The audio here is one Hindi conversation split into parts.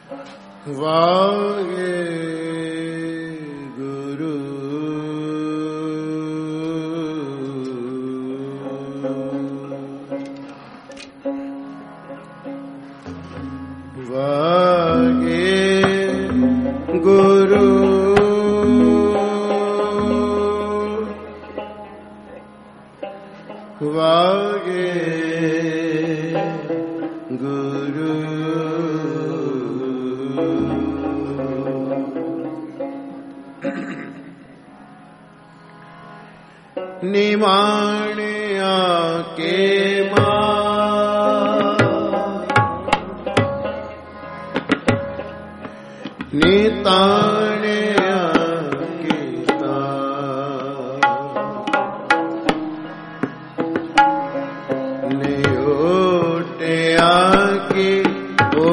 वाहे गुरु वाहे गुरु वाहे गुरु निमाने आके निताने आके नियोटे आके ओ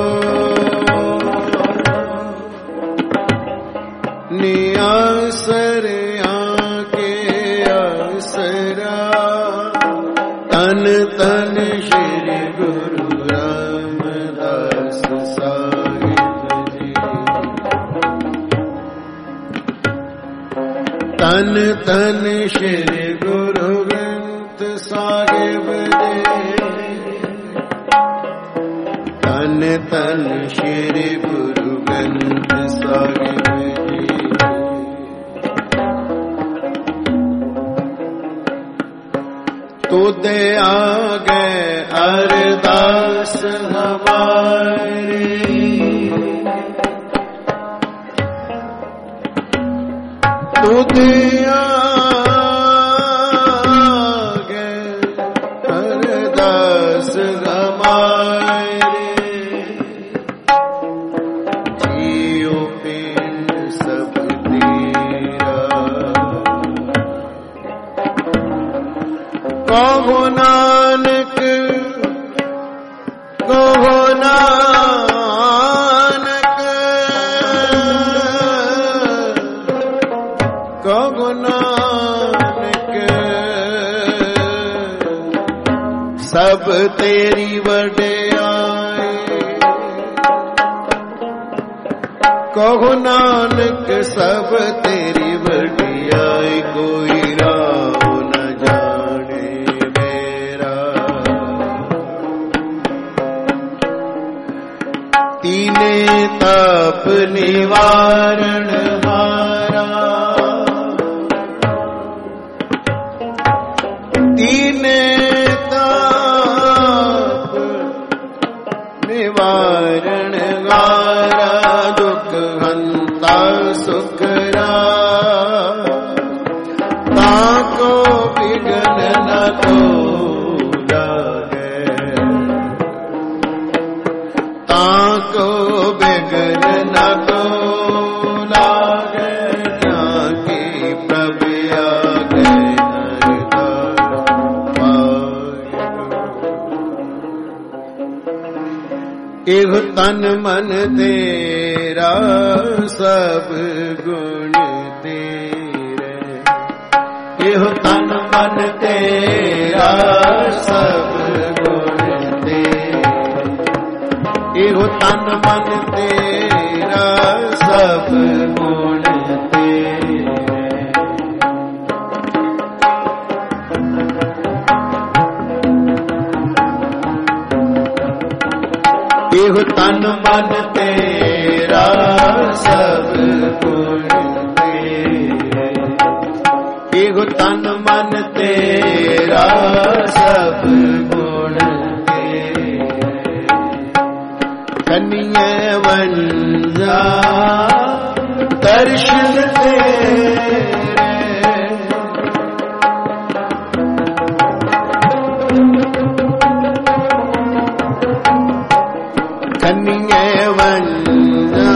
नियासर आके असरा तन तन श्री गुरु रामदास तन तन श्री गुरु ग्रंथ साहिब दे तन तन श्री गुरु ग्रंथ साहिब जी तुदे आ गए अरदास हमारी तुदे आगे अरदास हमारे जियो पिंड सब तेरा कहो नानक कहो नानक कहो नानक सब तेरी वड्याई कहो नानक सब तेरी वड्याई कोई राह न जाने मेरा तीने ताप निवारण हारा तीने ताप निवारण हारा दुख हंता सुखरा ताको विघ्न न तो लागे ताको विघ्न न तो लागे जाके प्रभु आगे एह तन मन तेरा सब गुण तेरे एह तन मन तेरा सब गुण तेरे एह तन मन तेरा सब गुण तेरे एह तन मन तेरा सब गुण तेरे एह तन मन तेरा सब गुण तेरे कन्ये वंजा दर्शन तेरे कन्ये वंजा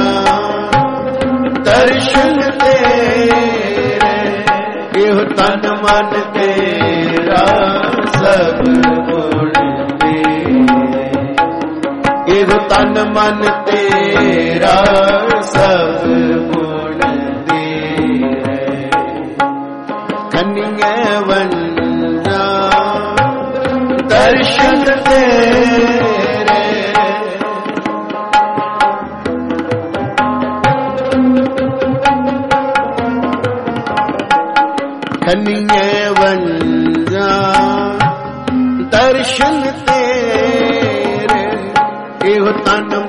दर्शन तेरे एह तन मन तेरा सब गुण तेरे एह तन मन तेरा सब गुण तेरे कन्ये वंजा दर्शन तेरे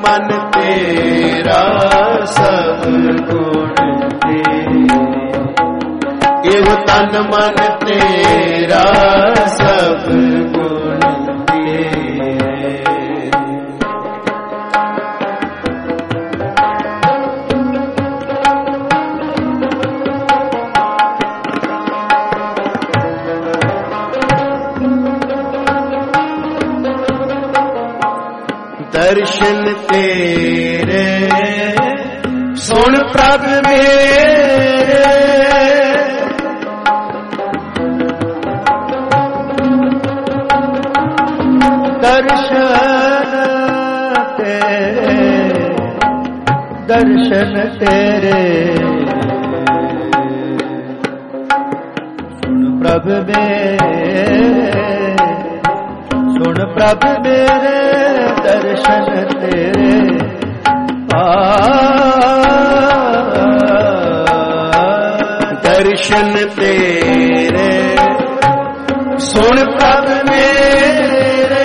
मन तेरा सब गुण दे, एहो तन मन तेरा सब गुण दे। दर्शन तेरे सुन प्रभ मेरे, दर्शन तेरे सुन प्रभ मेरे, सुन प्रभ मेरे दर्शन तेरे दर्शन तेरे सुन प्रभ मेरे,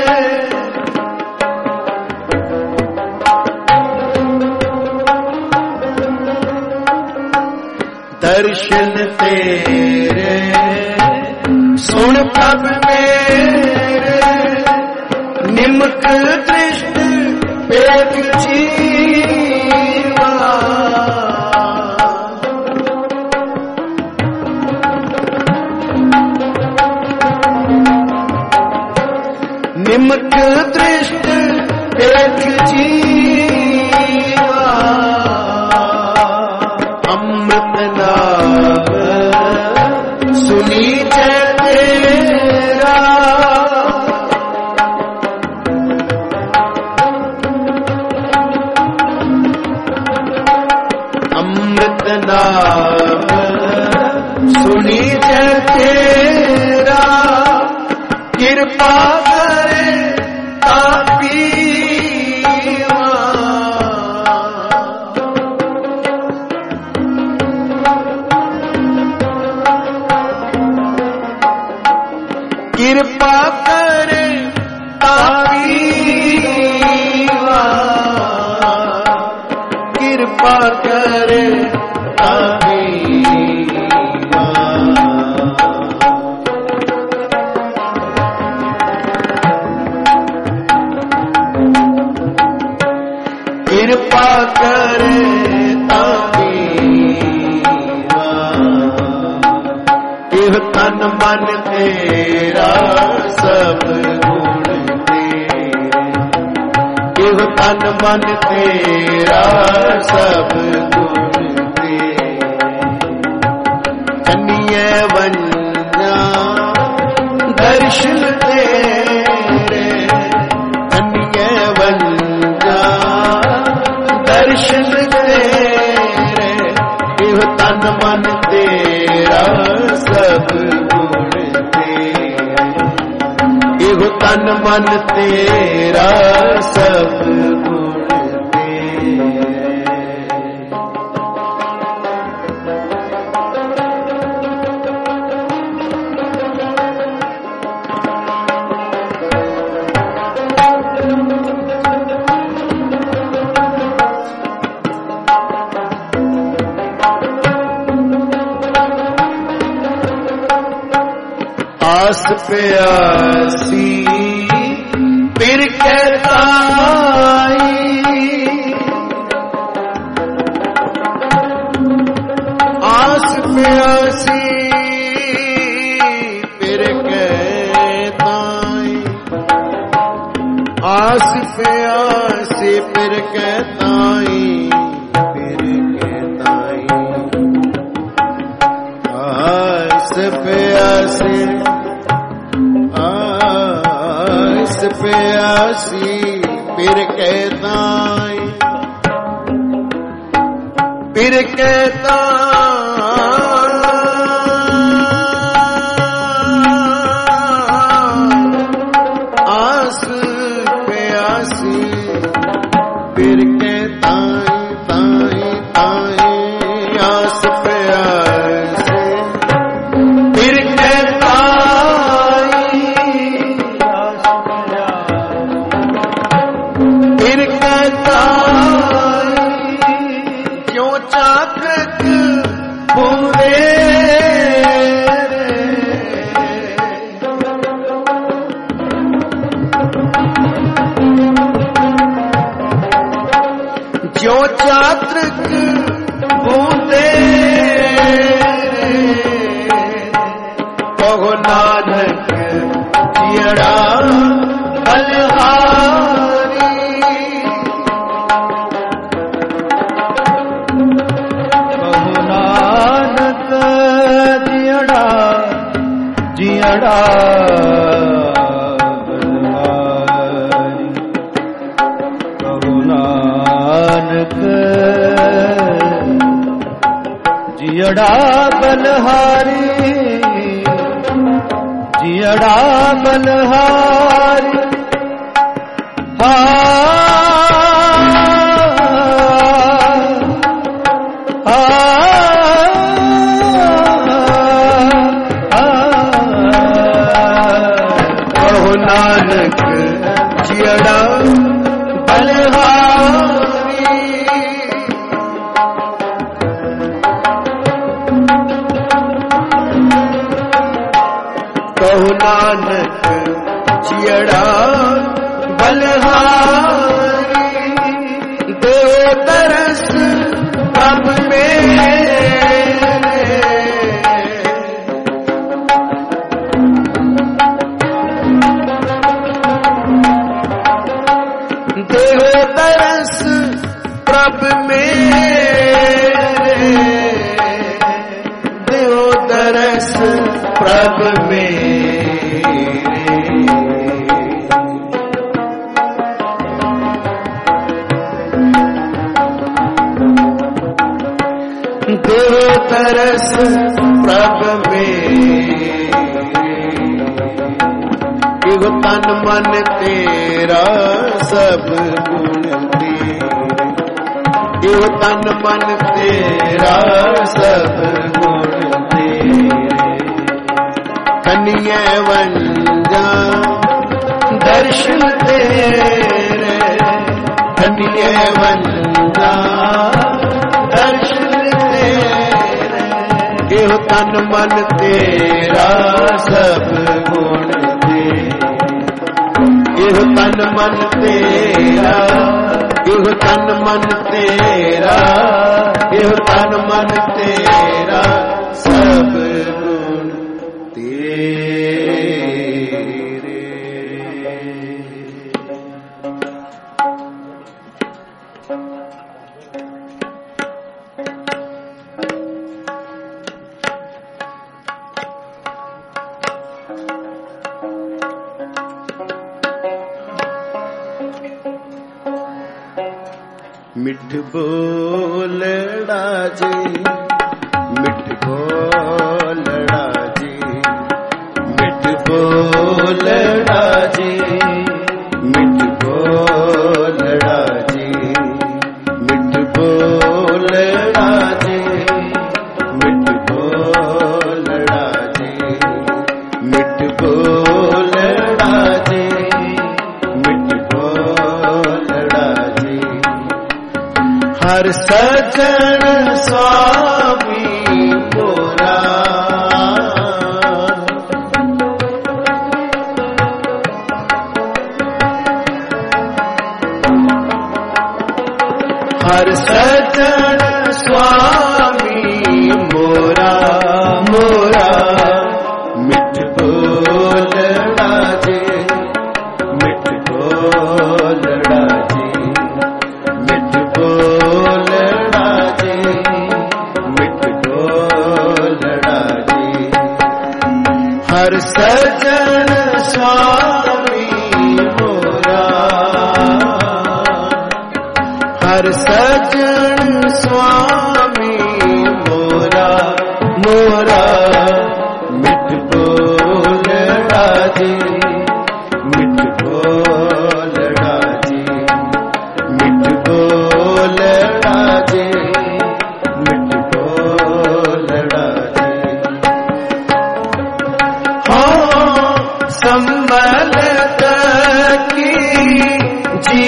दर्शन तेरे सुन प्रभ मेरे, निमक दृष्ट पेट जीवा, निमक दृष्ट पेट जीवा, अमृत नाम सुनी जय तेरा, अमृत नाम सुनी जय तेरा, कृपा करे तापीवा, कृपा करे तापीवा, कृपा करे तापीवा, कृपा करे तापीवा, एह तन मन तेरा सब गुण दे, एह तन मन तेरा सब गुण दे, कन्ये वन्या दर्शन तेरे, कन्ये वन्या दर्शन तेरे, एह तन मन तेरा सब गुण दे, एह तन मन तेरा सब गुण दे। आस प्यासी फिर कहताई, आस प्यासी फिर कहताई, आस प्यासी फिर कहताई, फिर कहताई, आस प्यासी प्यासी फिर कहताई, फिर कहता आस प्यासी फिर कहताई, ताई ताई आस प्यासी फिर कहताई, फिर कहताई ज्यो चातृक बूंदे कहो नानक जियड़ा बलहारी। कहो नानक जियड़ा जियड़ा बलहारी। कहो नानक जियड़ा बलहारी जियड़ा बलहारी। कहो नानक जियड़ा बलहारी। कहो नानक जियड़ा बलहारी। दो तरस अब मेरे देहो तरस प्रभ मेरे। देहो तरस प्रभ मेरे। देहो तरस प्रभ मेरे। इहो तन मन तेरा सब गुण तेरे। इहो तन मन तेरा सब गुण तेरे। कन्या वंजा दर्शन तेरे। कन्या वंजा दर्शन तेरे। इहो तन मन तेरा सब गुण तेरे। इहो तन मन तेरा। इहो तन मन तेरा। इहो तन मन तेरा सब गुण तेरे। मिठ बोलड़ा जी मिठ बोलड़ा जी मिठ बोलड़ा जी मिठ बोलड़ा जी मिठ बोलड़ा जी मिठ बोलड़ा जी मिठ बोलड़ा जी मिठ बोलड़ा जी। हर सजन स्वामी मोरा। हर सजन स्वामी मोरा मोरा। मिठ बोलड़ा जी मिठ बोलड़ा जी मिठ बोलड़ा जी मिठ बोलड़ा जी। हर सजन स्वामी मोरा। हर सजन स्वामी मोरा मोरा। मिठ बोलड़ा जी मिठ बोलड़ा जी मिठ बोलड़ा जी मिठ बोलड़ा जी। हाँ संभल की जी।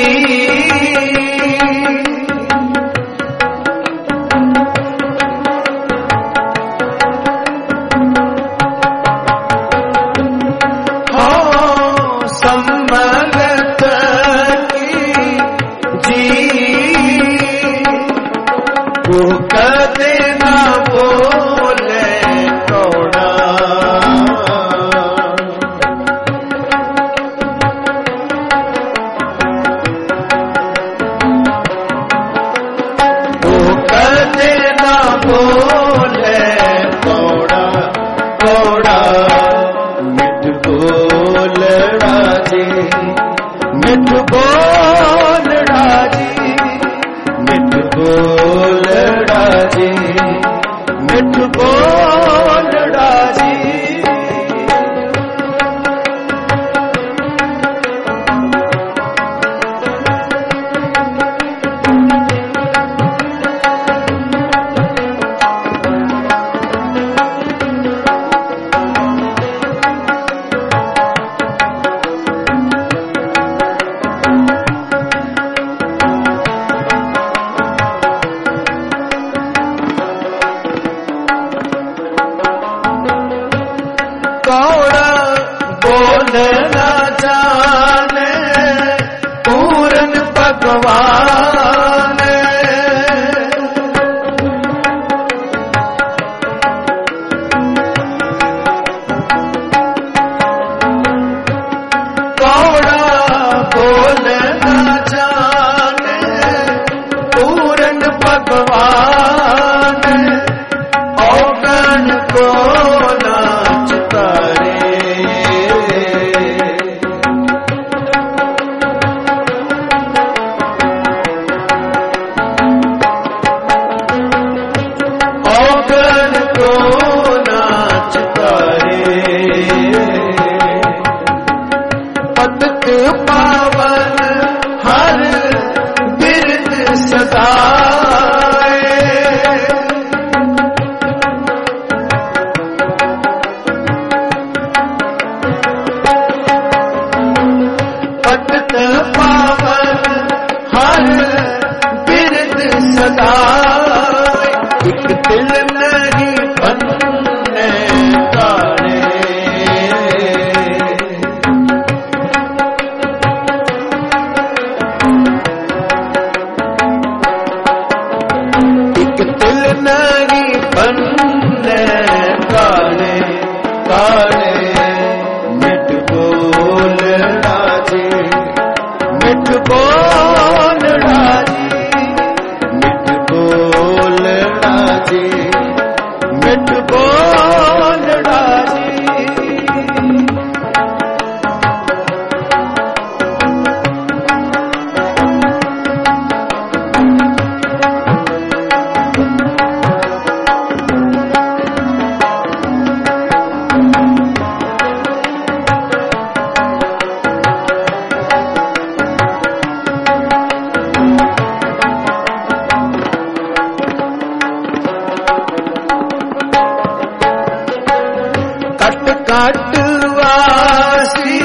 काटवासी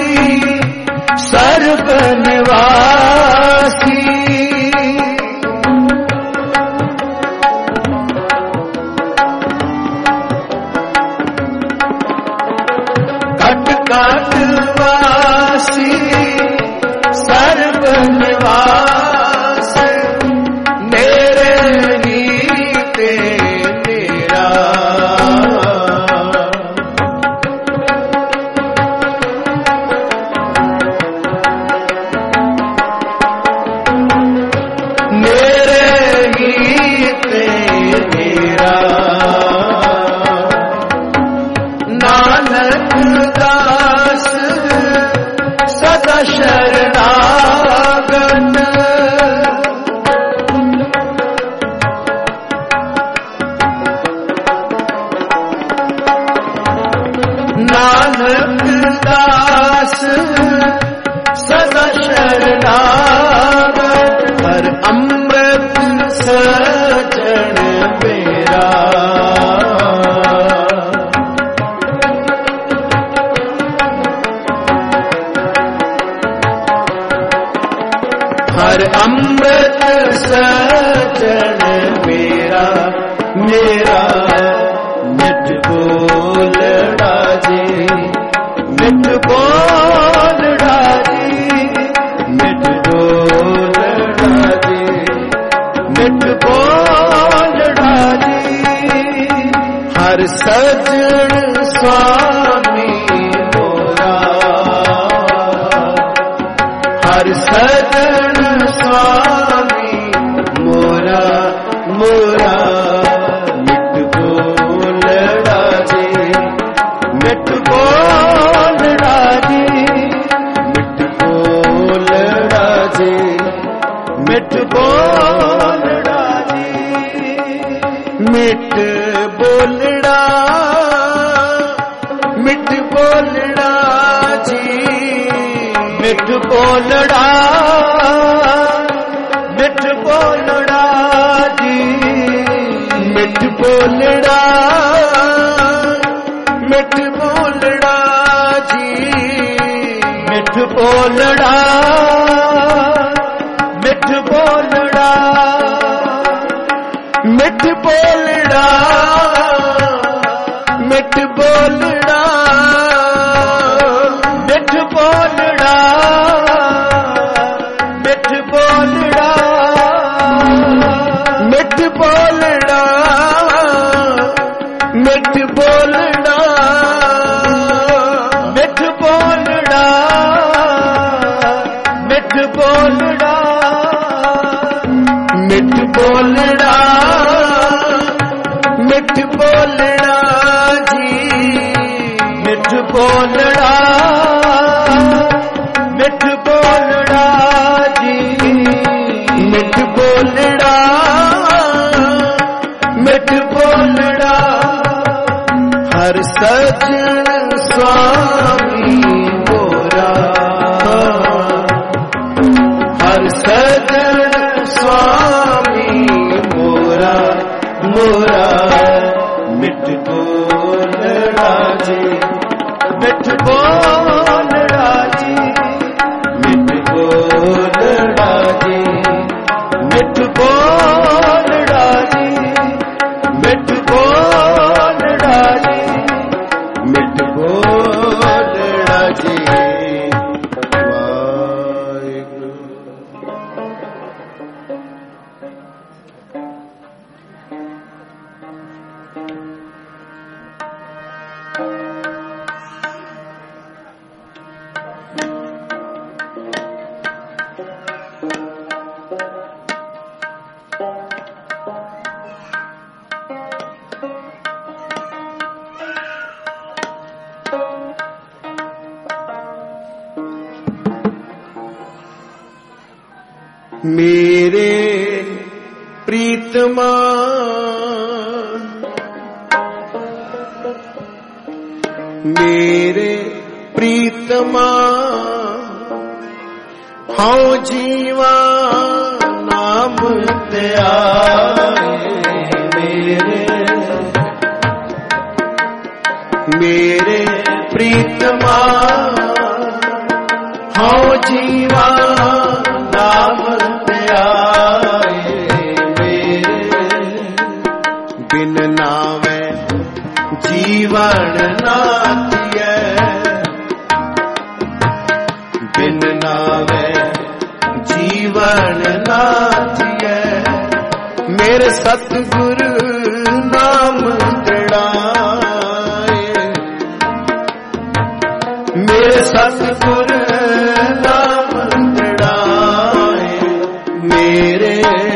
सर्वनिवासी काटवासी सर्वनिवासी मेरे ही पे मेरा शरणागत नानक दास सदा शरणागत हर अमृत सजन मेरा हर अमृत सजन मेरा मेरा मिठ बोलड़ा जी मिठ बोलड़ा जी मिठ बोलड़ा जी मिठ बोलड़ा जी हर सजन स्वामी मोरा हर सजन स्वामी मोरा मोरा मिठ बोलड़ा जी मिठ बोलड़ा जी मिठ बोलड़ा जी मिठ बोलड़ा जी मिठ बोलड़ा मिठ बोलड़ा जी मिठ बोलड़ा मिठ बोलड़ा जी मिठ बोलड़ा मिठ बोलड़ा जी मिठ बोलड़ा मिठ बोलड़ा मिठ बोलड़ा मिठ बोलड़ा मिठ बोलड़ा मिठ बोलड़ा बोलड़ा मिठ बोलड़ा मिठ बोलड़ा मिठ बोलड़ा मिठ बोलड़ा मिठ बोलड़ा जी मिठ बोलड़ा मिठ बोलड़ा जी मिठ बोलड़ा मिठ बोलड़ा हर सजन स्वामी मोरा हर सजन स्वामी मोरा मोरा मिठ बोलड़ा जी मिठ बोलड़ा जी मिठ बोलड़ा जी मिठ बोलड़ा जी मिठ बोलड़ा जी मिठ बोलड़ा जी वाहिगुरु। मेरे प्रीतमा मेरे प्रीतमा हाँ जीवा नाम त्यागे मेरे प्रीतमा हाँ जीवा नाम त्यागे बिन नावे जीवन नातिए बिन नावे जीवन नातिए मेरे सतगुरु नाम दृढ़ाए मेरे सतगुरु नाम दृढ़ाए मेरे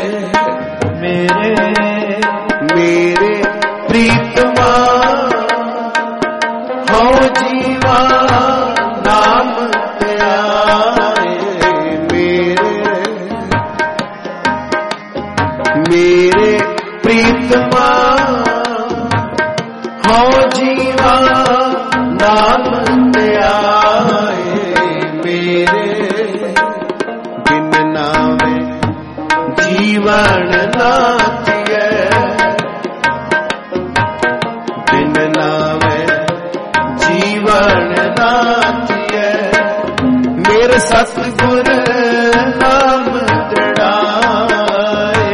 मेरे मेरे प्रीतमा हो जीवा नाम त्यागे मेरे प्रीतमा हो जीवा नाम त्यागे बिन नावे जीवन नातिए बिन नावे जीवन नातिए मेरे सतगुरु नाम दृढ़ाए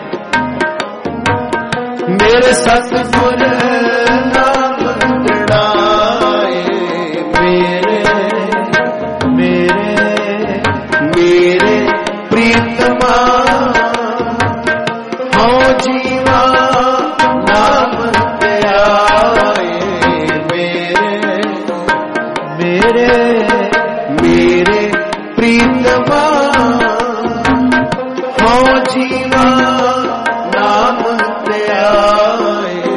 मेरे सतगुरु नाम दृढ़ाए मेरे प्रीतमा हो जीवा नाम त्यागे मेरे प्रीतमा हो जीवा नाम त्यागे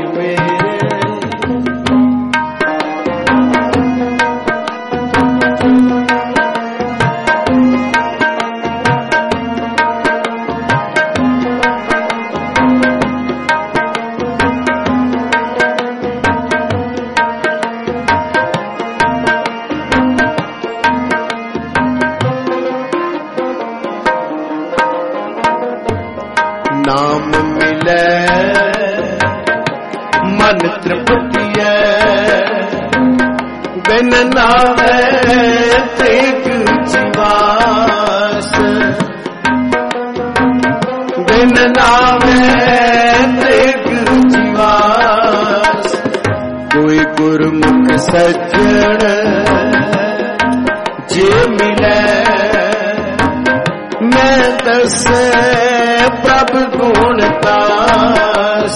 नाम मिले मन तृप्तिए बिन नावे तेग जीवास बिन नावे तेग जीवास कोई गुरमुख सज्जन जे मिले मैं दसे प्रभ गुणतास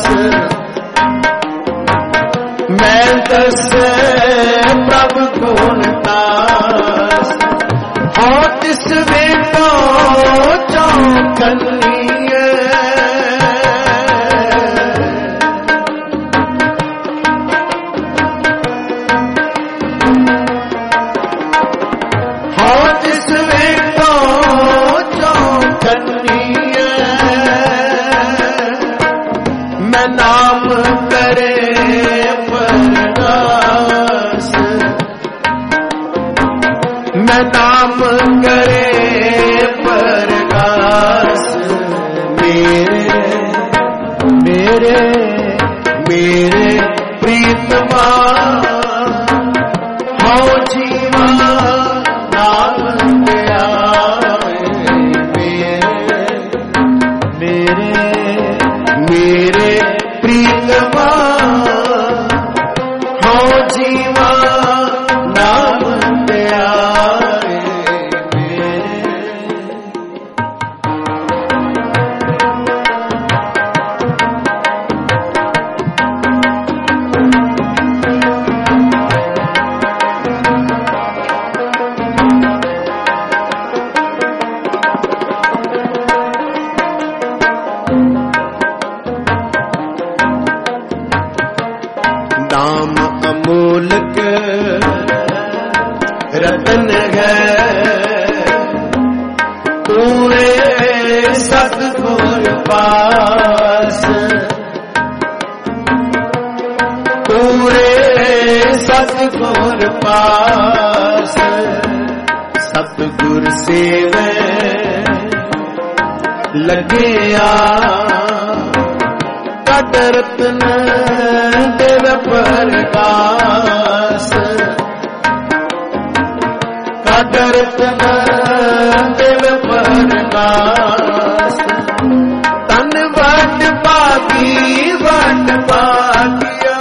मैं दसे प्रभ गुणतास हो तिस बेटो चौकन्नीए हो तिस बेटो चौकन्नीए मैं नाम करे परदास मैं नाम करे परदास मेरे मेरे मेरे प्रीतमा हो जीवा नाम गया मेरे मेरे प्रीतमा हो जीवा नाम गया नाम अमूलक रतन है पूरे सतगुर पास पूरे सतगुर पास सतगुर सेवे लगे रतन देव प्रकाश रतन देव प्रकाश तन वट पागी वट पागिया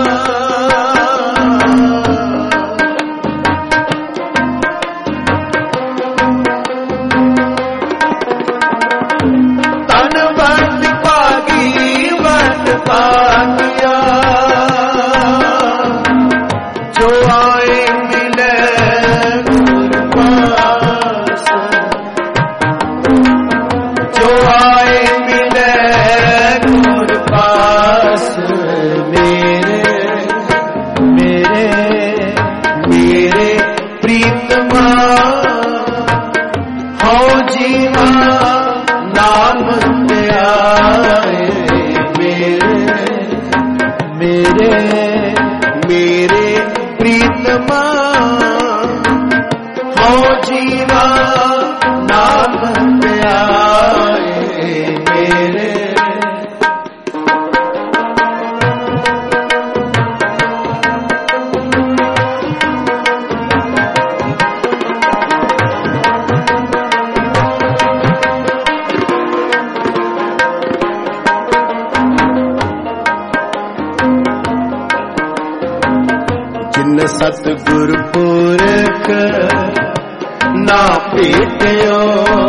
तन वट पागी पागिया जो आए मिले गुर पास जो आए मिले गुर पास मेरे मेरे मेरे प्रीतमा हो जीवा नाम दिया मेरे मेरे प्रीतमा हो जीवा नाम प्यारे मेरे सतगुर पुरख ना पेटियो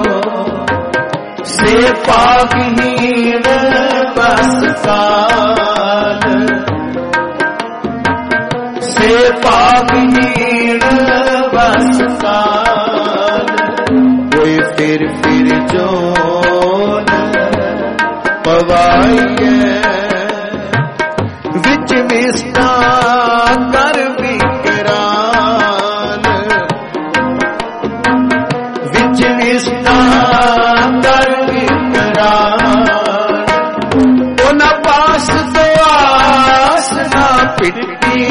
से पागहीन बस काल से पागहीन बस काल कोई फिर जो पवाइए विच विस्ता कर विकराल विच विस्ता कर विकराल उन पास तो आस ना पिटी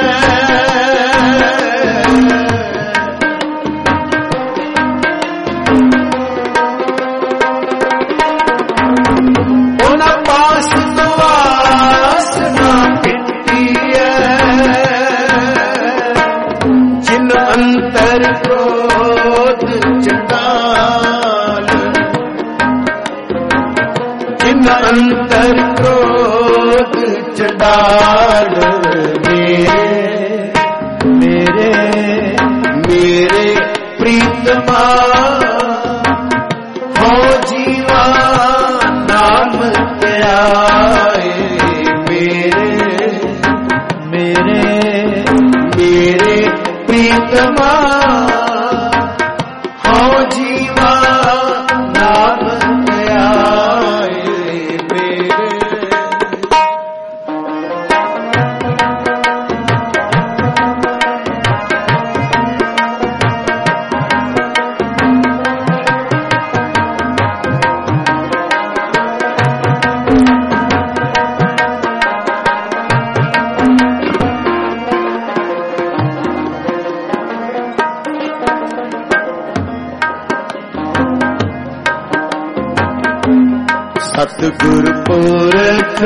उन पास तो आस ना पिटी जिन अंतर क्रोध चंडाल जिन अंतर क्रोध चंडाल मेरे मेरे प्रीतमा हो जीवा सतगुर पुरख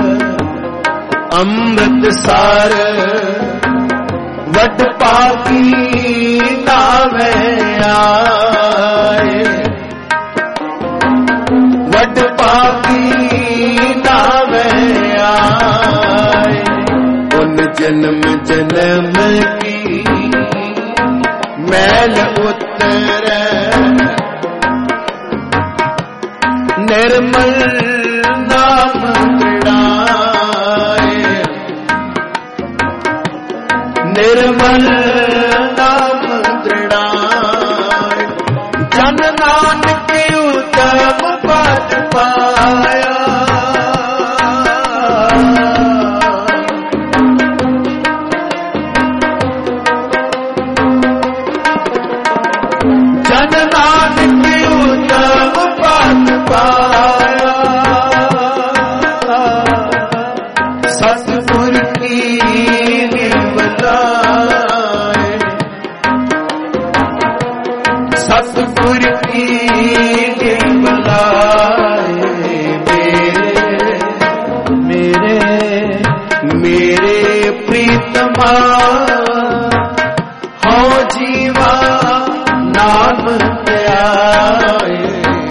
अमृत सार वड पापी नावे आए, वड पापी नावे आए। उन जन्म जन्म की मैल उतरे, निर्मल नाम दृढ़ाए, निर्मल नाम दृढ़ाए। जन नानक उत्तम पद पाया, जन नानक उत्तम पद पाया। सतगुर की निर्मलाए, सतगुर की निर्मलाए। मेरे मेरे प्रीतमा हो जीवा नाम त्याए।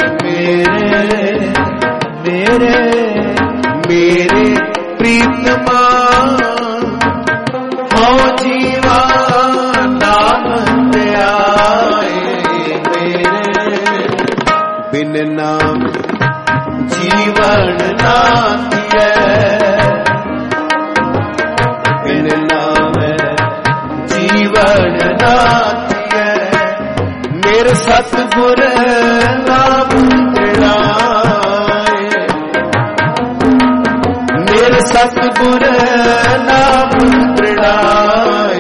मेरे मेरे प्रीतमा हो जीवा नाम त्याए। बिन नाम जीवन ना दिए, बिन नाम जीवन ना दिए। मेरे सतगुर नाम दृढ़ाए, मेरे सतगुर नाम दृढ़ाए।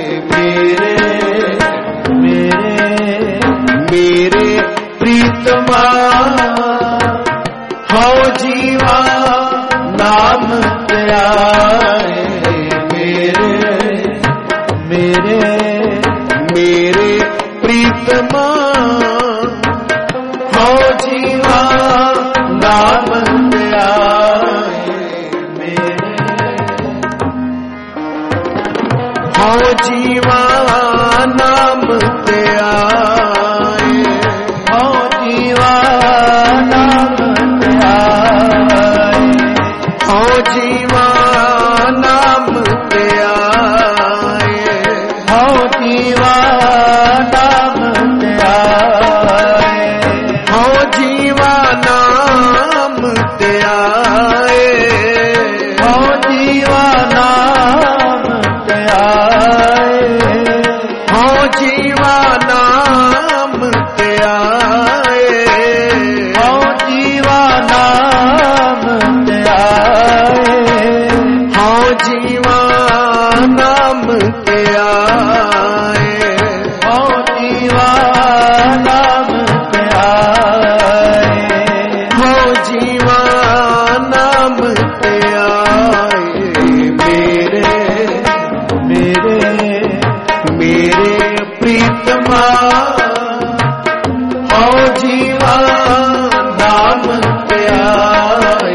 मेरे प्रीतमा हो जीवा नाम त्याए। मेरे प्रीतमा हो जीवा नाम त्याए। हो जीवा नाम त्याए, हो जीवा नाम त्याए, हो जीवा नाम त्याए, हो जीवा नाम त्याए, हो जीवा नाम त्याए, हो जीवा नाम त्याए, हो जीवा नाम त्याए, हो जीवा नाम त्याए, हो जीवा नाम त्याए, हो जीवा नाम त्याए, हो जीवा नाम त्याए। मेरे प्रीतमा हो जीवा नाम त्याए।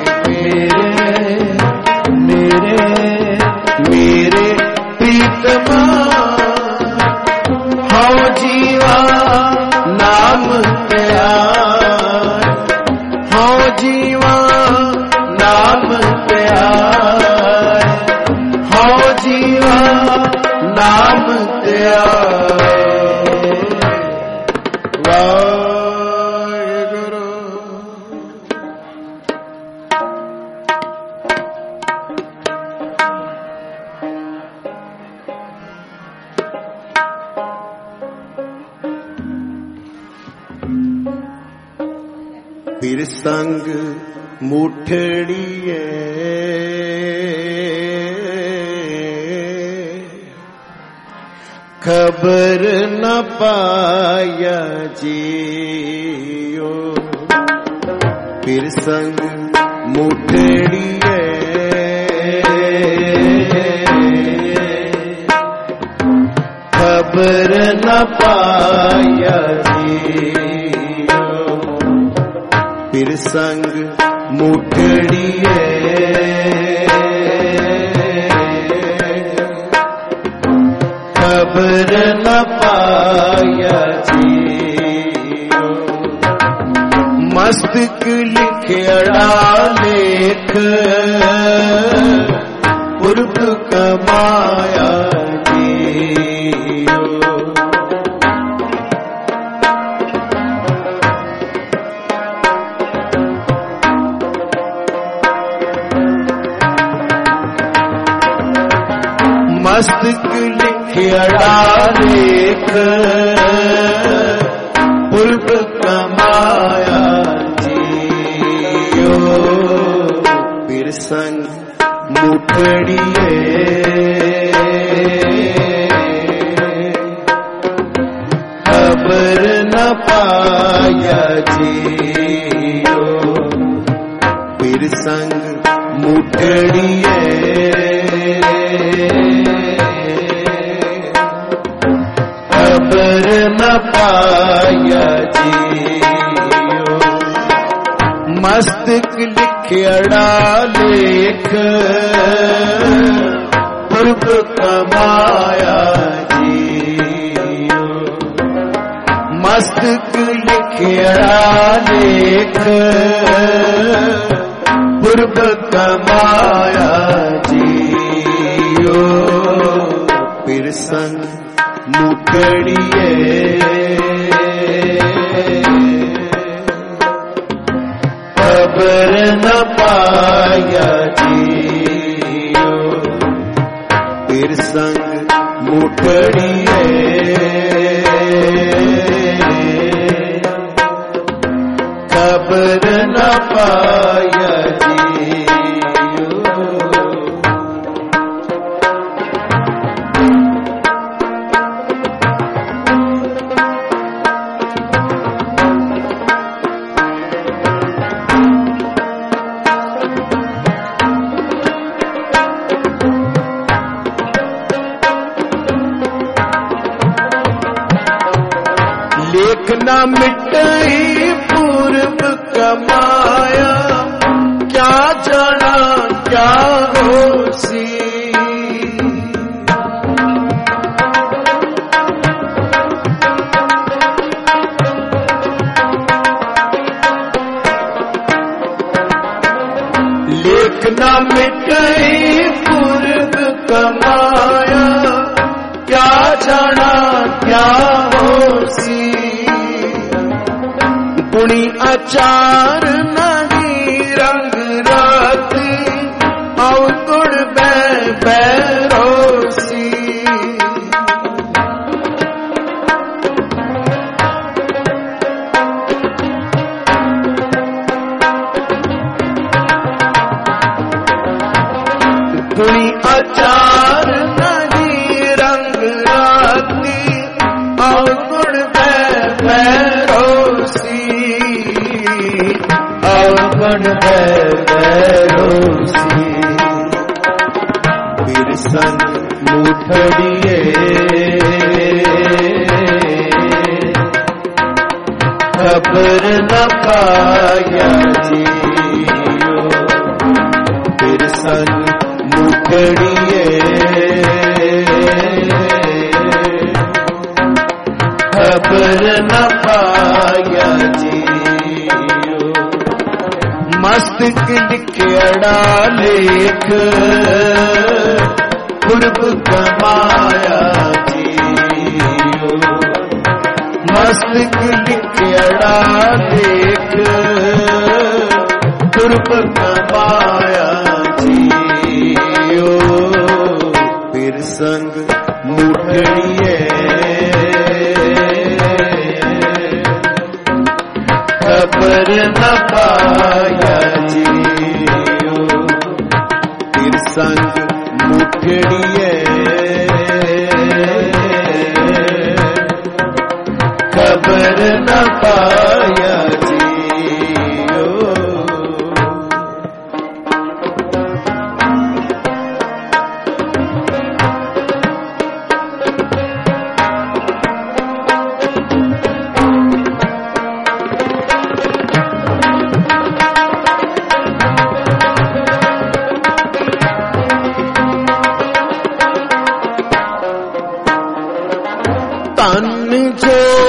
मेरे प्रीतमा हो जीवा नाम त्याए, हो जीवा नाम त्याए, हो जीवा नाम त्याए। वाहेगुरु। फिर संग मुठड़िए खबर न पाया जियो। फिर संग मुठड़िए खबर न पाया जियो। फिर संग मुठड़िए खबर न पाया जियो मस्तक लिखड़ा लेख पूर्व कमाया जियो मस्तक लिखड़ा लेख पूर्व कमाया जियो फिर संग मुठड़िए खबर न पाया जियो फिर संग मुठड़िए खबर न पाया जियो मस्तक लिखड़ा लेख पूर्व कमाया जियो मस्तक लिखड़ा लेख पूर्व कमाया जियो फिर संग मुठड़िए खबर न पाया जियो फिर संग मुठड़िए खबर न पाया जियो लेख न मिटई पूर्व कमाया क्या जाना क्या होसी लेख न मिटई पूर्व कमाया क्या जाना क्या होसी गुणी आचार नहीं रंग राती अवगुण बैरोसी गुणी आचार नहीं रंग राती अवगुण बैरोसी अवगुण बैरोसी फिर संग मुठड़िए खबर न पाया जियो फिर संग मुठड़िए खबर न पाया जियो मस्तक लिखड़ा लेख पूर्व कमाया जियो मस्तक लिखड़ा लेख पूर्व कमाया जियो फिर संग मुठड़िए खबर न पाया जियो फिर संग मुठड़िए खबर न पाया जियो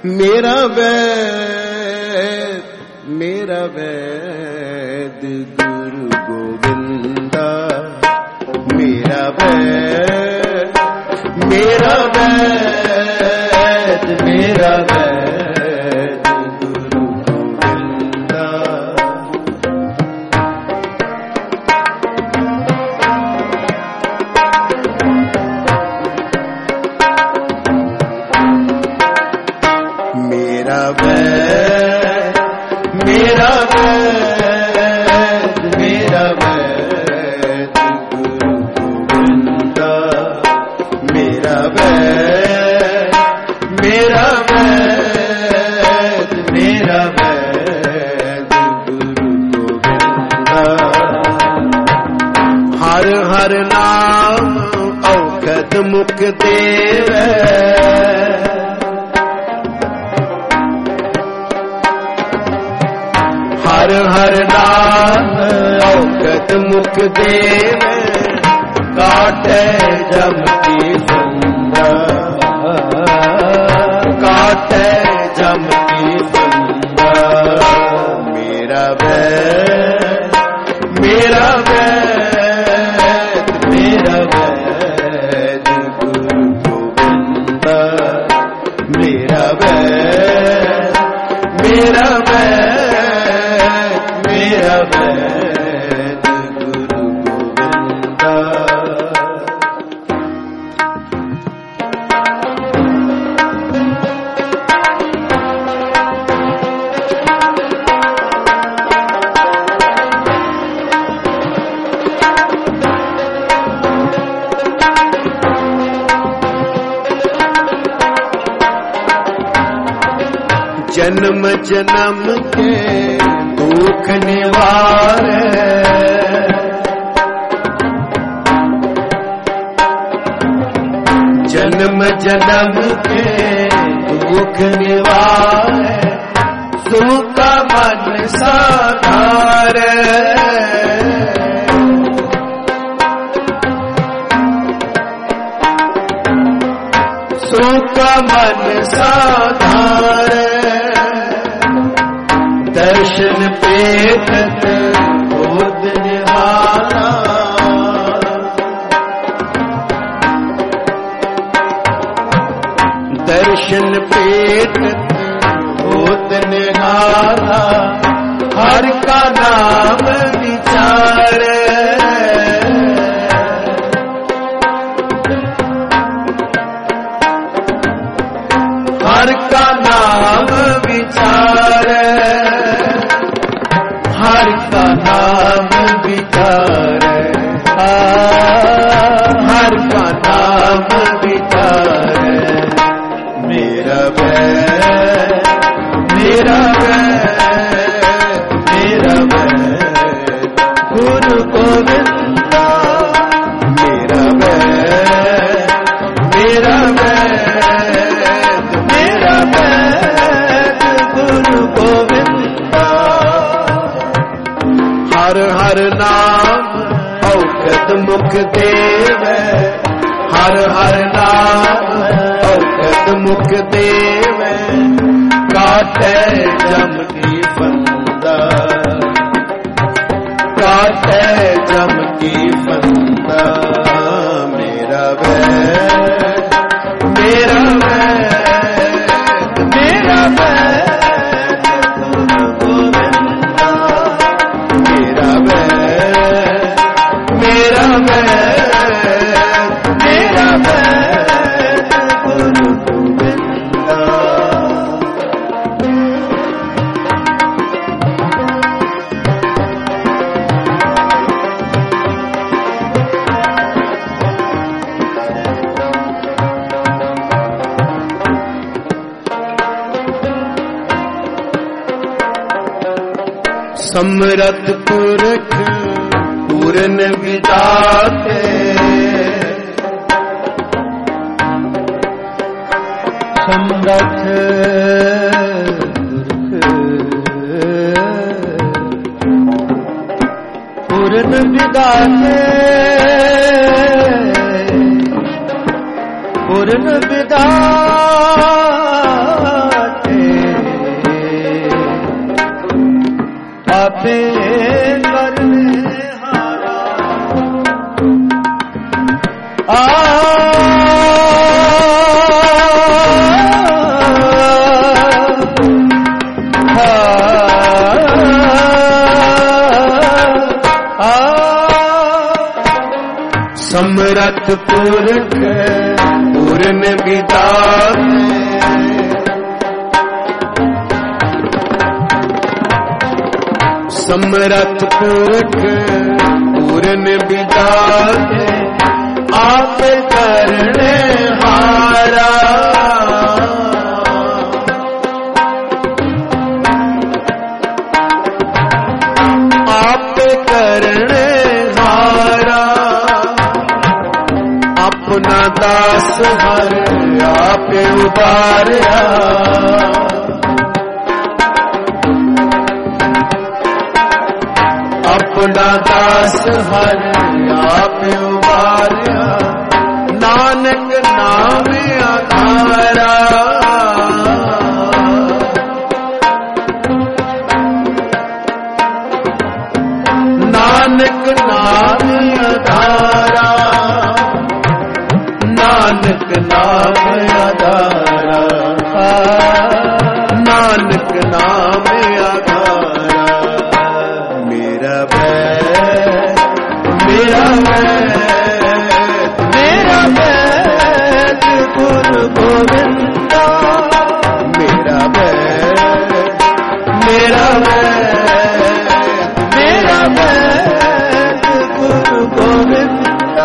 मेरा वैद, मेरा वैद गुरु गोविंदा, मेरा वैद, मेरा वैद, मेरा वैद गुरु गोविंदा। मेरा वैद, मेरा वैद, मेरा वैद गुरु गोविंदा, मेरा वैद, मेरा वैद, मेरा वैद गुरु गोविंदा। हर हर नाम औखद मुख देवै, हर हर नाम औखद मुख देवै, काटे जम की फंदा, काटे जम की फंदा। मेरा वैद, मेरा वैद, मेरा वैद गुरु गोविंदा, मेरा वैद, मेरा वैद, मेरा वैद गुरु गोविंदा। जन्म जन्म के दुख निवारे, जन्म जन्म के दुख निवारे, सूखा मन साधारे। सूखा मन साधारे, दर्शन पेटत बोध निहारा, दर्शन पेटत बोध निहारा। हर का नाम विचारे, हर का नाम विचारे, हर का नाम विचारे, हर का नाम विचारे। मेरा वैद, मेरा वैद, मेरा वैद गुरु गोविंदा, मेरा वैद, मेरा वैद, मेरा वैद गुरु गोविंदा। हर हर नाम औखद मुख देवै, हर हर नाम औखद मुख देवै, काटे जम की फंदा, काटे जम की फंदा। मेरा वैद, मेरा वैद, मेरा वैद गुरु गोविंदा, मेरा वैद, मेरा वैद, मेरा वैद गुरु गोविंदा। समरथ पुरख पूरन विदाते, समरथ पूरन विदाते, पूरन विदाते। आपे करने हारा समरथ पुरख पूर्ण विदाते समरथ पुरख पूर्ण विदाते आप करने हारा आप करने हारा अपना दास हर आप उतारा अपना दास हर आप उतारा नानक नाम आधारा नानक नाम आधारा नानक नाम आधारा नानक नाम आधारा मेरा बैठ मेरा बैठ मेरा बैठ गुरु गोविंदा मेरा बैठ मेरा बैठ मेरा बैठ गुरु गोविंदा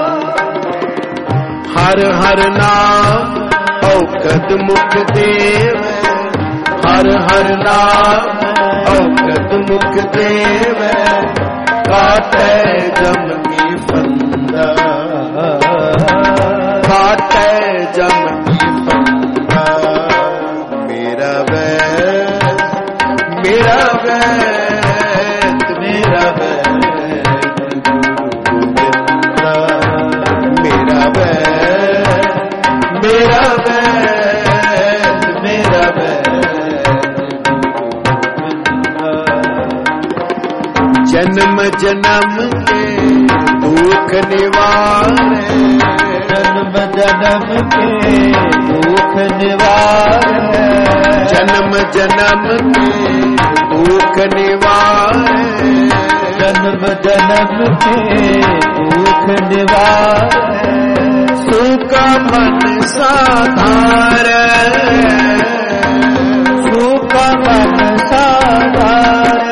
हर हर नाम औखद मुख देव हर हर नाम औखद मुख देव काटे जम की फंदा काटे जम की फंदा मेरा वैद मेरा वैद मेरा वैद गोविंदा मेरा वैद मेरा वैद मेरा वैद जन्म जन्म के दुख निवारे जन्म जन्म के दुख निवारे जन्म जन्म के दुख निवारे जन्म जन्म के दुख निवारे सुख मन साधार सुख मन साधार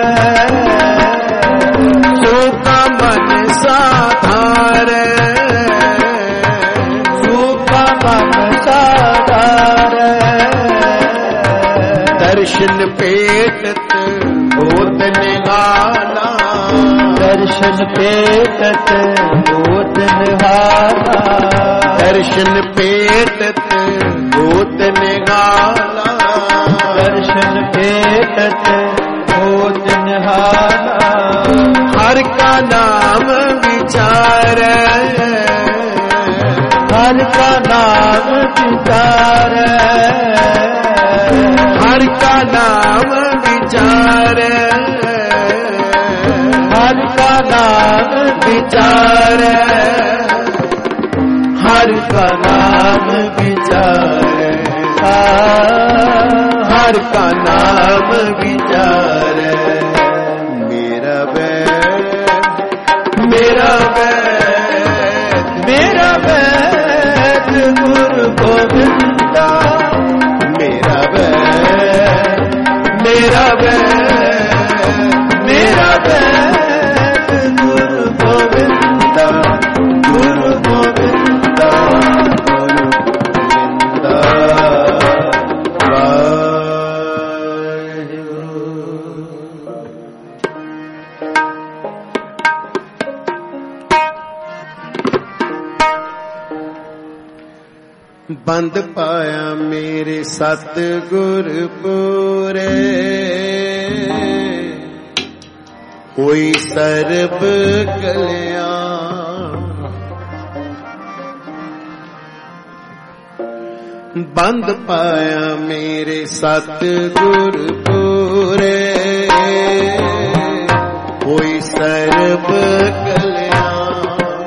सुख मन साधार सुख मन साधार दर्शन पेटत होत निहाना दर्शन पेटत होत निहाना दर्शन पेटत होत निहाना दर्शन पेटत होत निहाना हर का नाम विचार हर का नाम विचार हर का नाम विचार हर का नाम विचार हर का नाम विचार हर का नाम विचार मेरा बैठ मेरा बैठ मेरा बैठ गुरु गोविंदा मेरा बैठ मेरा बैठ मेरा बैठ गुरु गोविंदा गुरु गोविंदा गुरु गोविंदा बंद पाया मेरे सतगुर पूरे होई सर्ब कल्याण बंद पाया मेरे सतगुर पूरे कोई सर्ब कल्याण।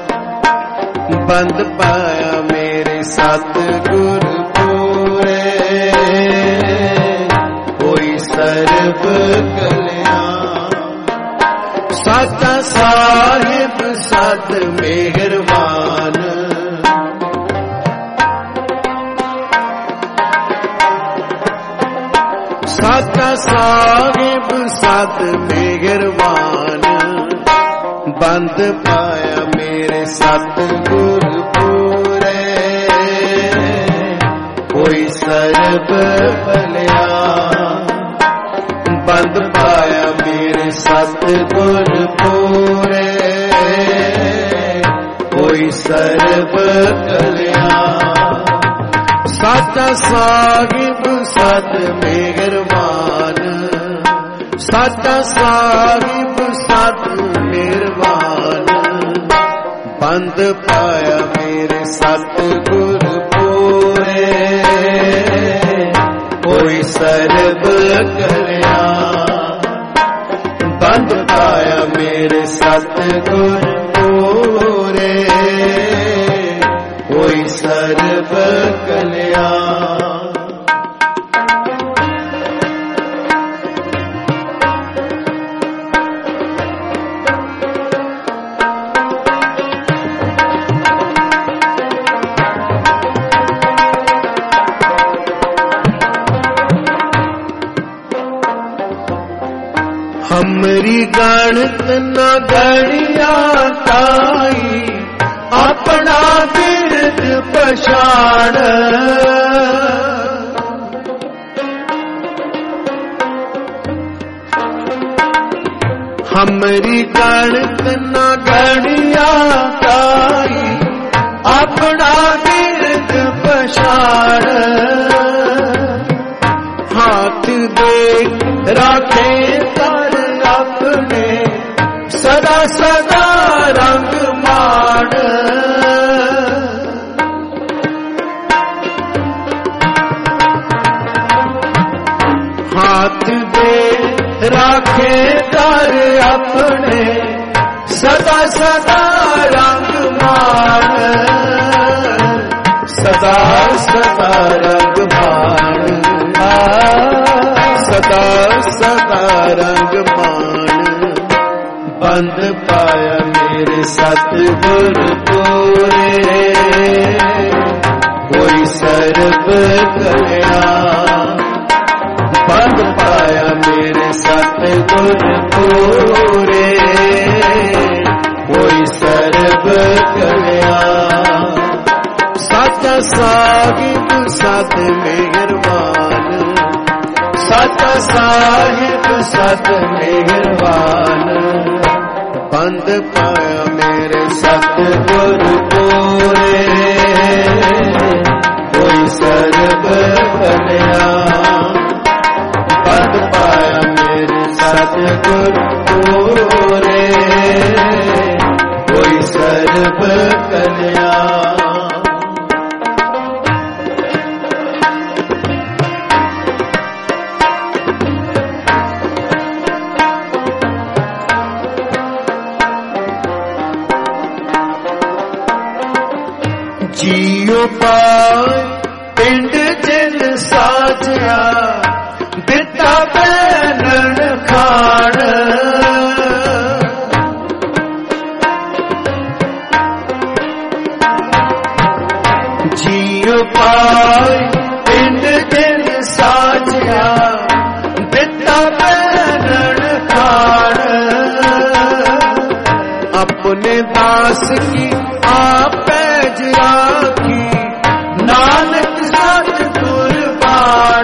बंद पाया मेरे सतगुर पूरे, कोई सर्ब कल्याण। साचा साहिब सत मेहरबान, साचा साहिब सत मेहरबान। बंद पाया मेरे सतगुर पूरे, कोई सर्ब कल्याण। बंद पाया मेरे सतगुर पूरे, कोई सर्ब कल्याण। साचा साहिब सत मेहरबान, साचा साहिब सत मेहरबान। बंद पाया मेरे सतगुर पूरे, कोई सर्ब कल्याण। बंद पाया मेरे सतगुर पूरे, कोई सर्ब कल्याण। हमरी गणत न गणिया ताई, अपना बिरद पछाड़। हमरी गणत न गणिया ताई, अपना बिरद पछाड़। हाथ दे राखे कर अपने, सदा सदा रंग मान। हाथ दे राखे कर अपने, सदा सदा रंग मान। सदा सदा रंग मान, सदा सदा रंग मान। बंद पाया मेरे सतगुर पूरे, कोई सर्ब कल्याण। बंद पाया मेरे सतगुर पूरे, कोई सर्ब कल्याण। साचा साहिब सत मेहरबान, साचा साहिब सत मेहरबान। बंद पाया मेरे सतगुर पूरे, कोई सर्ब कल्याण। बंद पाया मेरे सतगुर पूरे, कोई सर्ब कल्याण। जियो पाए पिंड जिन साजिया, दिता बैनन खान। जियो पाए पिंड जिन साजिया, दिता बैनन खान। अपने दास की आप राखी, नानक सतगुर बाण।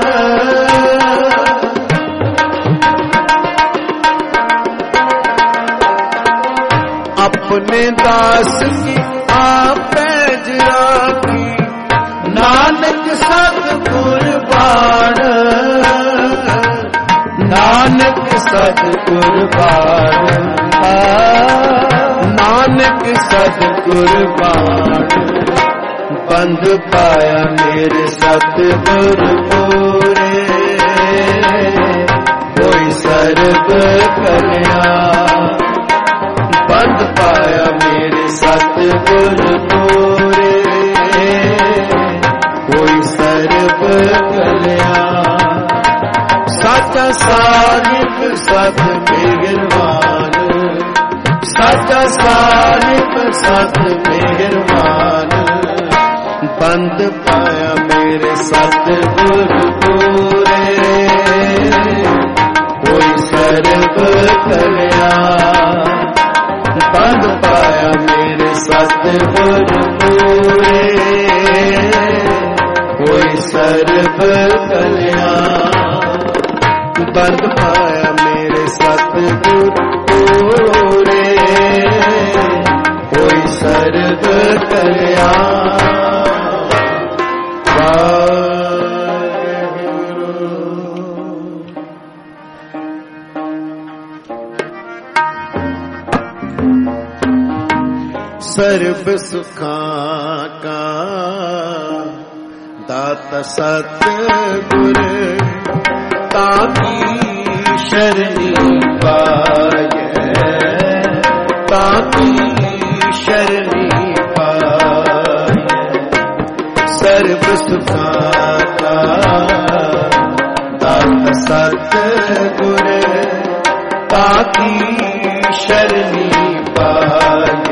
अपने दास की आप राखी, नानक सतगुर बाण। नानक सतगुर बाण, नानक सतगुर बाण। बंद पाया मेरे सतगुर पूरे, कोई सर्ब कल्याण। सतगुर पूरे कोई सर्व कल्याण। साचा साहिब सत मेहरबान, साचा साहिब सत मेहरबान। बंद पाया मेरे सतगुर पूरे कोई सर्व कल्याण। बंद पाया मेरे सतगुर पूरे कोई सर्व कल्याण। बंद पाया मेरे सतगुर पूरे कोई सर्व कल्याण। सर्व सुखां का दाता सतगुर ताकी शरणी पाए, ताकी शरणी पाए। सर्व सुखां का दाता सतगुर ताकी शरणी पाए,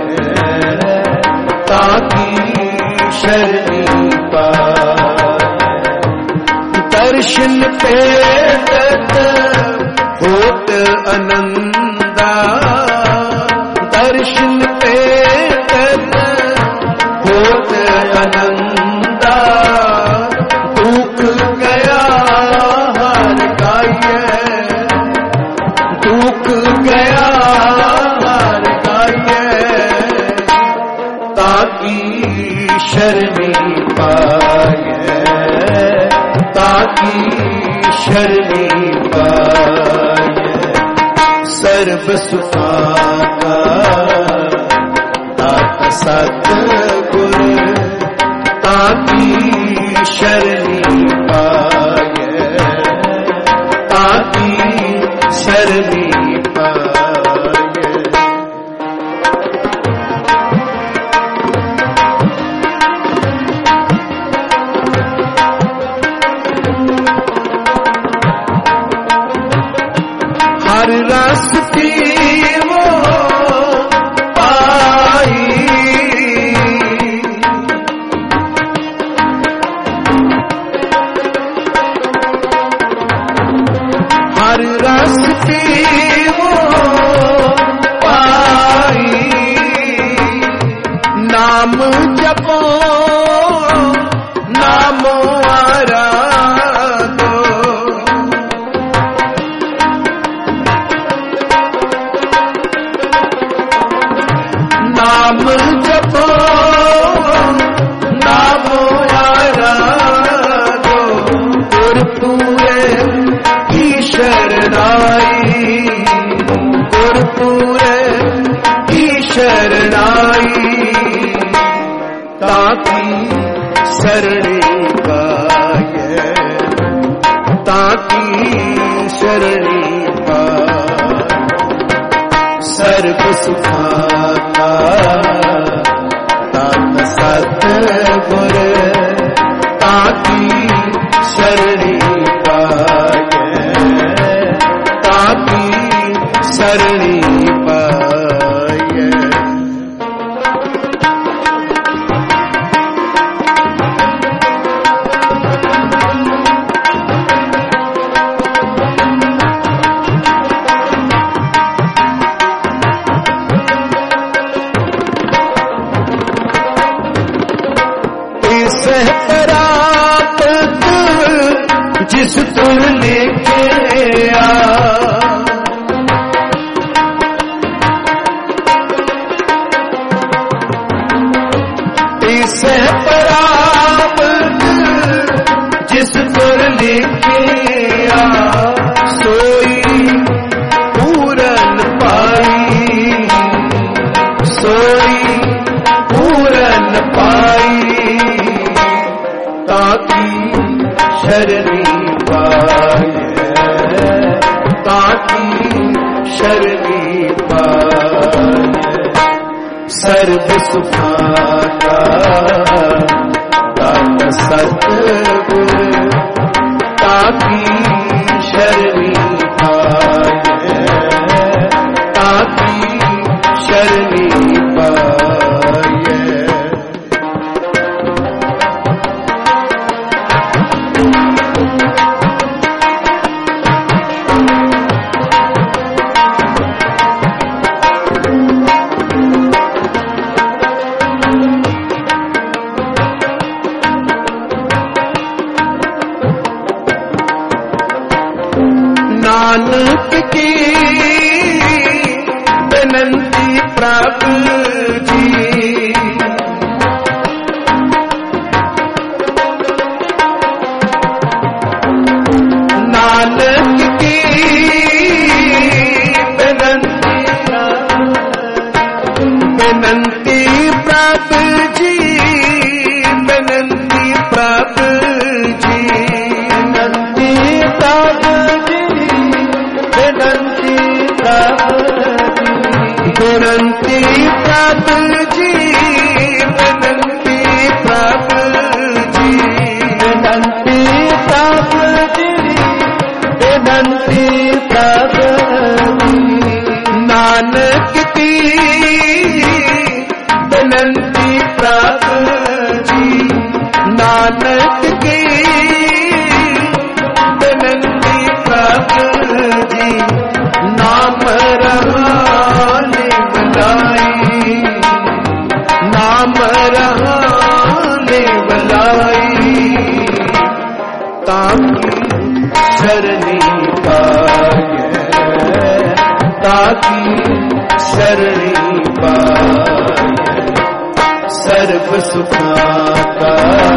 ताकी शरणी पाए। दर्शन पे होत आनंदा, दर्शन पे होत आनंदा। दुख गया हर गाये, दुख गया हर गाये। ताकी शरणी पाए, ताकी शरणी पाए। सर्व सुखां का दाता सतगुर ताकी शरणी पाए, ताकी शरणी पाए। हर रस पीवो पाई, हर रस पीवो पाई। नाम जपो नाम आराधो, नाम जपो नाम आराधो। गुर पूरे की शरणाई, गुर पूरे की शरणाई। ताकी शरणी पाए, ताकी शरणी पाए। सर्व सुखां का दाता सतगुर ताकी शरणी पाए, ताकी शरणी पाए। जिस तुर लेके आ, इस पराप जिस तुर लेके आ। सोई पूरन पाई, सोई पूरन पाई। ताकी शरणी पाए, ताकी शरणी पाए। सर्व सुखाता दाता सतगुर ताकी शरणी पाए ताकी शरणी पाए। नानक की विनंती प्रभु जी नानक की विनंती प्रभु जी विनंती प्रभु जी विनंती प्रभु जी विनंती प्रभु विनंती प्रभु जी विनंती प्रभु जी विनंती प्रभु जी विनंती प्रभु नानक की विनंती प्रभु जी नानक की विनंती प्रभु जी नाम रहाने बलाई नाम रहाने बलाई ताकि शरणी पाए ताकि शरणी पाए सर्व सुखाता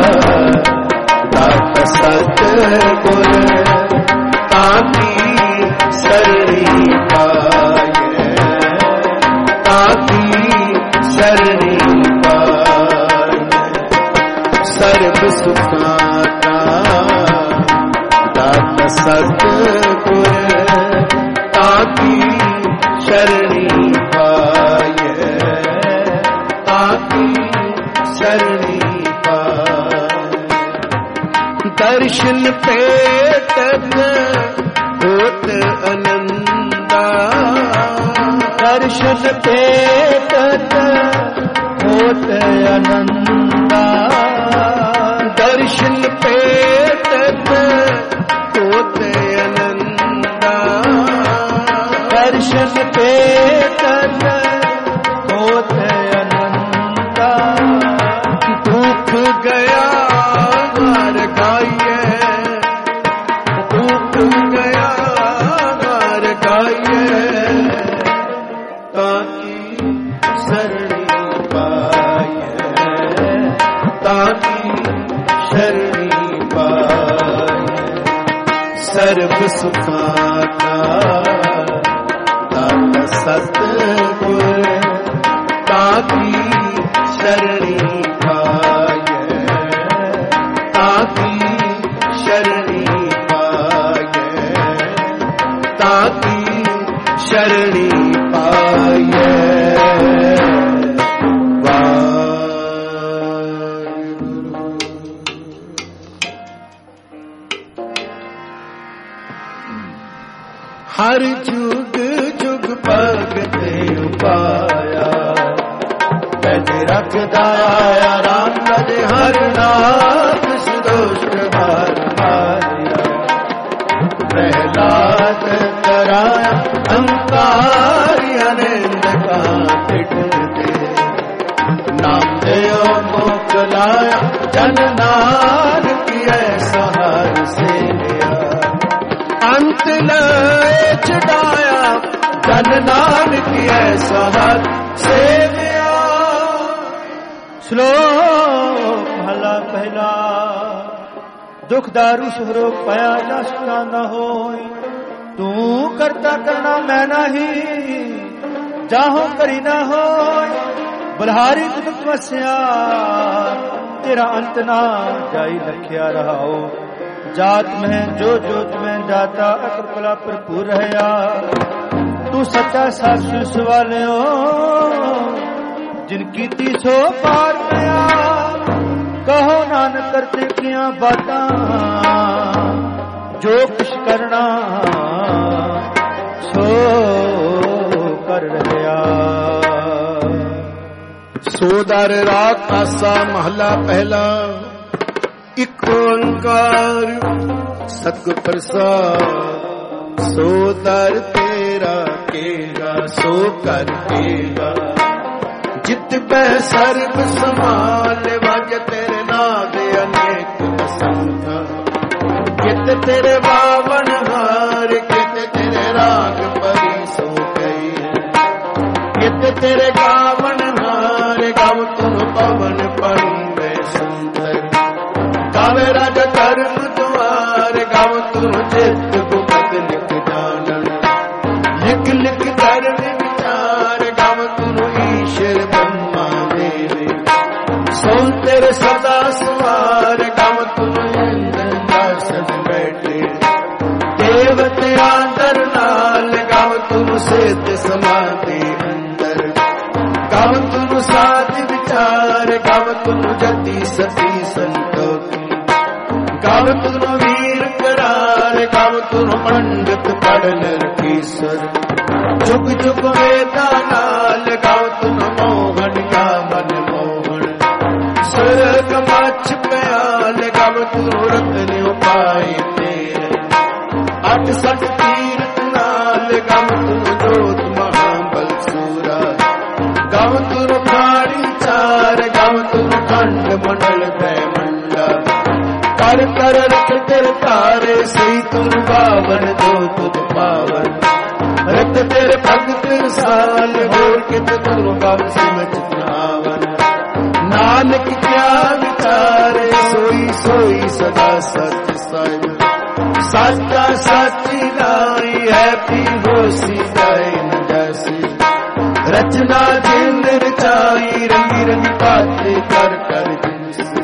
दाता सतगुर ताकि शरणी पाए ताकि शरणी पाए सर्व सुखाता दाता सतगुर ताकि शरणी पाए ताकि शरणी पाए। दर्शन पेटत होत आनंदा दर्शन पेटत होत आनंदा दर्शन पेटत होत आनंदा दर्शन पेटत होत आनंदा दुख गया हार गाइए दुख गया हार गाइए ताकि शरणी पाए ताकि शरणी पाए सर्व सुखाता दाता सतगुर ताकि शरणी पाए ताकि शरणी पाए ताकि शरणी पाए। हर जुग जुग भगते उपाया कद रखदा आया राम कद हर नाथ सुदोष हार मारिया प्रहलाद कराया अंकारी अनंद का पिटते नाम देव मोकलाया जन नानक की ऐसा हर से लिया अंत लय चढ़ाया जन नानक की ऐसा हर से लिया। श्लोक भला पहला दुख दारू सुरोग पाया जा सुना न हो तू करता करना मैं नहीं जाहो करी ना हो बलहारी तुम तमस्या तेरा अंत ना जाई लखिया रहाओ जात में जो जोत में जाता अकल कला भरपूर रहया तू सच्चा सासु सवाले हो जिन ਸੋ ਪਾਰ ਪਿਆ ਕਹੋ ਨਾਨਕ ਕਰਤੇ ਕੀਆਂ ਬਾਤਾਂ ਜੋ ਕੁਛ ਕਰਨਾ ਸੋ ਕਰ ਰਿਹਾ। ਸੋ ਦਰ ਰਾਖ ਆਸਾ ਮਹਲਾ ਪਹਿਲਾ। ਇਕ ਓੰਕਾਰ ਸਤਿਗੁਰ ਪ੍ਰਸਾਦ। ਸੋ ਦਰ ਤੇਰਾ ਕੇਗਾ ਸੋ ਕਰ ਕੇਗਾ। ਜਿਤ ਬੈ ਸਰਬ ਸਮਾਲ ਵਜ ਤੇਰੇ ਨਾਮ ਦੇ ਅਨੇਕ ਬਸੰਤਾ। ਕਿਤ ਤੇਰੇ ਬਾਵਨ ਹਾਰ ਕਿਤ ਤੇਰੇ ਰਾਗ ਪਰੀ ਸੋ ਗਈ। ਕਿਤ ਤੇਰੇ ਗਾਵਨ ਹਾਰ ਗਾਵ ਤੁਮ ਪਵਨ ਪੜੀਵੇ ਸੁੰਦਰ। ਗਾਵੇ ਰਾਜ ਧਰਮ ਦੁਆਰ ਗਾਵ ਤੁਮ ਚਿਤ ਗੁਪਤ ਲਿਖ ਜਾਣਨ। ਲਿਖ ਲਿਖ ਧਰਮ ਵਿਚਾਰ ਗਾਵ ਤੁਮ ਈਸ਼ਰ ਬ੍ਰਹਮਾ ਦੇਵੇ। ਸੁਣ ਤੇਰੇ ਸਦਾ ਸਵਾਰ ਗਾਵ ਤੁਮ ਇੰਦਰ ਦਾਸਨ ਬੈਠੇ। ਦੇਵਤ ਆਦਰ ਨਾਲ ਗਾਵ ਤੁਮ ਸਿੱਧ ਸਮਾਧੀ ਅੰਦਰ। ਗਾਵ ਤੁਮ ਸਾਧ ਵਿਚਾਰ ਗਾਵ ਤੁਮ ਜਤੀ ਸਤੀ ਸੰਤੋਖੀ। ਗਾਵ ਤੁਮ ਵੀਰ ਕਰਾਰ ਗਾਵ ਤੁਮ ਪੰਡਤ ਪੜਨ ਰਖੀਸਰ। ਜੁਗ ਜੁਗ ਵੇਦਾਂ ਨਾਲ ਗਾਵ ਤੁਮ ਮੋਹਨ ਕਾ ਮਨ ਮੋਹਨ। ਸੁਰਗ ਮੱਛ ਪਿਆਲ ਗਾਵ ਤੁਮ ਰਤਨ ਉਪਾਏ ਤੇਰੇ। ਅਠ ਸਠ ਤੀਰਥ ਨਾਲ ਗਾਵ ਤੁਮ ਜੋਤ ਮਹਾਬਲ ਸੂਰਾ। ਗਾਵ ਤੁਮ ਖਾੜੀ ਚਾਰ ਗਾਵ ਤੁਮ ਖੰਡ ਮੰਡਲ ਬੈ ਮੰਡਾ। ਕਰ ਕਰ ਰਖ ਤੇਰੇ ਤਾਰੇ ਸਹੀ ਤੁਮ ਬਾਵਨ ਜੋ ਤੁਧ ਪਾਵਨ। ਰਖ ਤੇਰੇ ਭਗਤ ਰਸਾਲ ਹੋਰ ਕਿਤ ਤੁਮ ਗਾਵ ਸਿਮਟ ਆਵਨ। ਨਾਨਕ ਕਿਆ ਵਿਚਾਰੇ ਸੋਈ ਸੋਈ ਸਦਾ ਸਚ ਸਾਹਿਬ। ਸਾਚਾ ਸਾਚੀ ਨਾਈ ਹੈ ਪੀ ਹੋਸੀ ਜਾਏ ਨ ਜੈਸੀ। ਰਚਨਾ ਜਿਨ ਰਚਾਈ ਰੰਗੀ ਰੰਗੀ ਬਾਤੇ ਕਰ ਕਰ ਜਿਨਸੀ।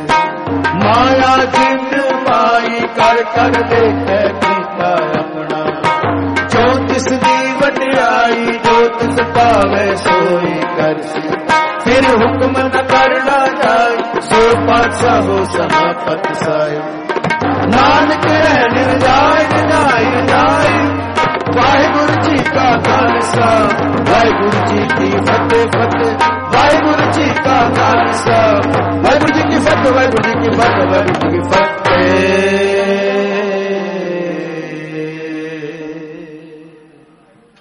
ਮਾਇਆ ਜਿਨ ਪਾਈ ਕਰ ਕਰ ਦੇਖੈ ਕੀਤਾ ਆਪਣਾ। ਜੋ ਤਿਸ ਦੀ ਵਡਿਆਈ ਜੋ ਤਿਸ ਭਾਵੇ ਸੋਈ ਕਰਸੀ। ਫਿਰ ਹੁਕਮ ਨ ਕਰਨਾ ਜਾਏ ਸੋ ਪਾਤਸ਼ਾਹ ਹੋ ਸਮਾਪਤ ਸਾਹਿਬ। ਨਾਨਕ ਰਹਿ ਨਿਰਜਾਇ ਨਿਰਜਾਇ ਨਿਰਜਾਇ। ਵਾਹਿਗੁਰੂ ਜੀ ਕਾ ਖਾਲਸਾ ਵਾਹਿਗੁਰੂ ਜੀ ਕੀ ਫਤਿਹ ਫਤਿਹ। ਵਾਹਿਗੁਰੂ ਜੀ ਕਾ ਖਾਲਸਾ ਵਾਹਿਗੁਰੂ ਜੀ ਕੀ ਫਤਿਹ ਵਾਹਿਗੁਰੂ ਜੀ ਕੀ ਫਤਿਹ ਵਾਹਿਗੁਰੂ ਜੀ ਕੀ ਫਤਿਹ।